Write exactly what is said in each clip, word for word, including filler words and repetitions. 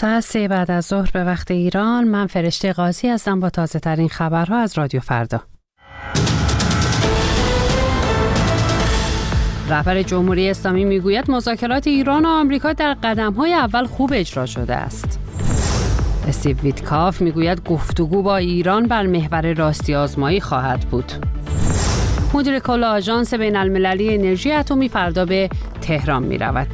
ساعت سه بعد از ظهر به وقت ایران. من فرشته قاضی هستم با تازه ترین خبرها از رادیو فردا. رهبر جمهوری اسلامی میگوید مذاکرات ایران و آمریکا در قدم‌های اول خوب اجرا شده است. استیو ویتکاف میگوید گفتگو با ایران بر محور راستی آزمایی خواهد بود. مدیر کل آژانس بین المللی انرژی اتمی فردا به تهران می رود.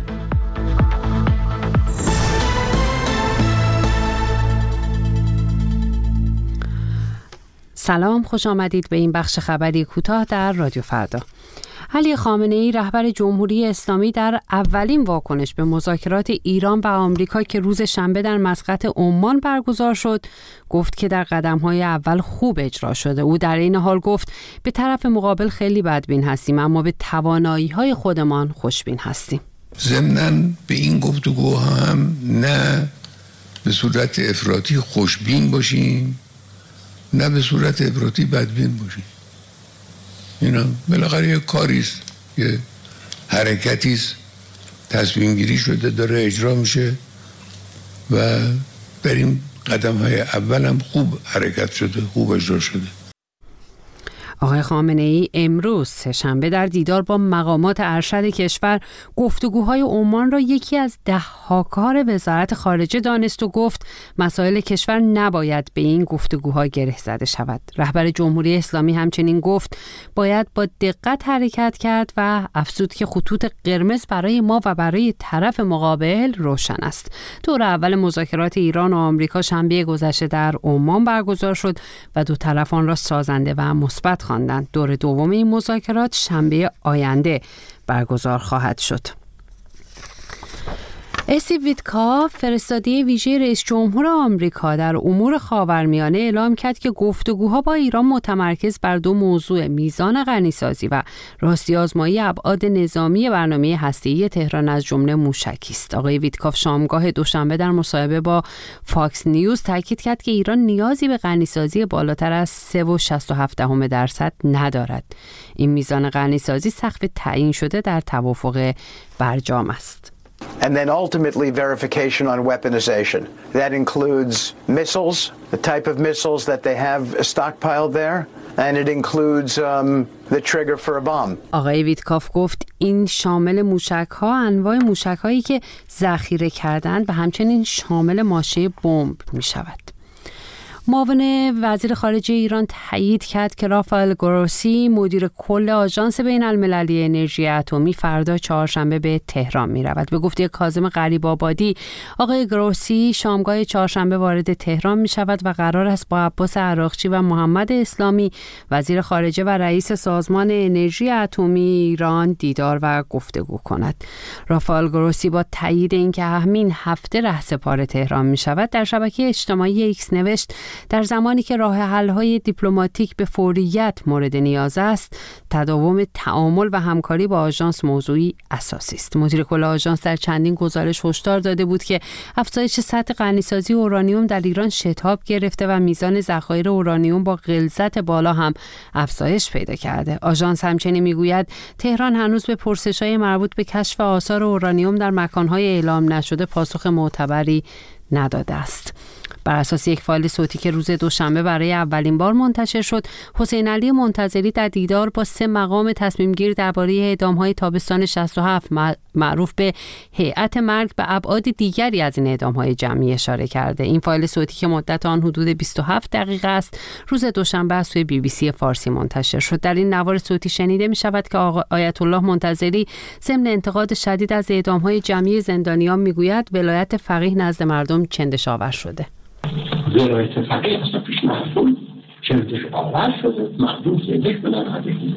سلام، خوش آمدید به این بخش خبری کوتاه در رادیو فردا. علی خامنه‌ای رهبر جمهوری اسلامی در اولین واکنش به مذاکرات ایران و آمریکا که روز شنبه در مسقط عمان برگزار شد گفت که در قدم‌های اول خوب اجرا شده. او در این حال گفت به طرف مقابل خیلی بدبین هستیم اما به توانایی‌های خودمان خوشبین هستیم. ضمناً به این گفتگوها هم نه به صورت افراطی خوشبین باشیم نه به صورت افراطی بدبین باشیم. اینا بالاخره یه کاریست، یه حرکتیست، تصمیم گیری شده داره اجرا میشه و در این قدم های اول هم خوب حرکت شده، خوب اجرا شده. آقای خامنه‌ای امروز سه‌شنبه در دیدار با مقامات ارشد کشور گفتگوهای عمان را یکی از ده‌ها کار وزارت خارجه دانست و گفت مسائل کشور نباید به این گفتگوها گره زده شود. رهبر جمهوری اسلامی همچنین گفت باید با دقت حرکت کرد و افزود که خطوط قرمز برای ما و برای طرف مقابل روشن است. دور اول مذاکرات ایران و آمریکا شنبه گذشته در عمان برگزار شد و دو طرفان را سازنده و مثبت خواندند. دور دوم این مذاکرات شنبه آینده برگزار خواهد شد. استیو ویتکاف فرستاده ویژه رئیس جمهور آمریکا در امور خاورمیانه اعلام کرد که گفتگوها با ایران متمرکز بر دو موضوع: میزان غنیسازی و راستی آزمایی ابعاد نظامی برنامه هسته‌ای تهران از جمله موشکی است. آقای ویتکاف شامگاه دوشنبه در مصاحبه با فاکس نیوز تاکید کرد که ایران نیازی به غنیسازی بالاتر از سه و شصت و هفت دهم درصد ندارد. این میزان غنیسازی سقف تعیین شده در توافق برجام است. And then ultimately verification on weaponization. That includes missiles, the type of missiles that they have stockpiled there, and it includes um, the trigger for a bomb. آقای ویتکاف گفت این شامل موشک‌ها، انواع موشک‌هایی که ذخیره کردند و همچنین شامل ماشه بمب می‌شود. معاون وزیر خارجه ایران تایید کرد که رافائل گروسی مدیر کل آژانس بین المللی انرژی اتمی فردا چهارشنبه به تهران می رود. به گفته کاظم غریب‌آبادی آقای گروسی شامگاه چهارشنبه وارد تهران می شود و قرار است با عباس عراقچی و محمد اسلامی وزیر خارجه و رئیس سازمان انرژی اتمی ایران دیدار و گفتگو کند. رافائل گروسی با تایید اینکه همین هفته رهسپار تهران می شود در شبکه اجتماعی ایکس نوشت در زمانی که راه حل‌های دیپلماتیک به فوریت مورد نیاز است، تداوم تعامل و همکاری با آژانس موضوعی اساسی است. مدیر کل آژانس در چندین گزارش هشدار داده بود که افزایش سطح غنیسازی اورانیوم در ایران شتاب گرفته و میزان ذخایر اورانیوم با غلظت بالا هم افزایش پیدا کرده. آژانس همچنین میگوید تهران هنوز به پرسش‌های مربوط به کشف آثار اورانیوم در مکان‌های اعلام نشده پاسخ معتبری نداده است. بر اساس یک فایل صوتی که روز دوشنبه برای اولین بار منتشر شد، حسین علی منتظری در دیدار با سه مقام تصمیم گیر درباره اعدام‌های تابستان شصت و هفت معروف به هیئت مرگ به ابعاد دیگری از این اعدام‌های جمعی اشاره کرده. این فایل صوتی که مدت آن حدود بیست و هفت دقیقه است، روز دوشنبه از سوی بی بی سی فارسی منتشر شد. در این نوار صوتی شنیده می‌شود که آیت الله منتظری ضمن انتقاد شدید از اعدام‌های جمعی زندانیان می‌گوید ولایت فقیه نزد مردم چندشاور شده. ولایت فقیه اصلا پیش مردم چندش آور شده، مردم زندش بلند.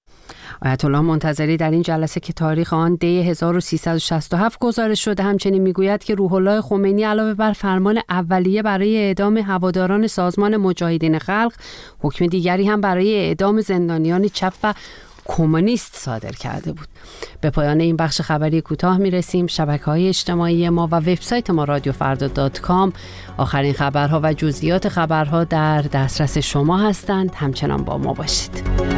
آیت الله منتظری در این جلسه که تاریخ آن دی هزار و سیصد و شصت و هفت گزارش شده همچنین میگوید که روح الله خمینی علاوه بر فرمان اولیه برای اعدام هواداران سازمان مجاهدین خلق، حکم دیگری هم برای اعدام زندانیان چپ و کمونیست صادر کرده بود. به پایان این بخش خبری کوتاه میرسیم. شبکه‌های اجتماعی ما و وبسایت ما رادیو فردا دات کام آخرین خبرها و جزئیات خبرها در دسترس شما هستند. همچنان با ما باشید.